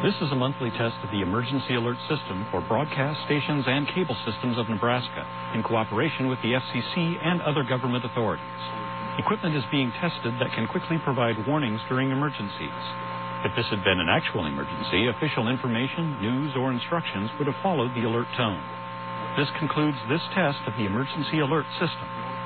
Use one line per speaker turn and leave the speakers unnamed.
This is a monthly test of the Emergency Alert System for broadcast stations and cable systems of Nebraska in cooperation with the FCC and other government authorities. Equipment is being tested that can quickly provide warnings during emergencies. If this had been an actual emergency, official information, news, or instructions would have followed the alert tone. This concludes this test of the Emergency Alert System.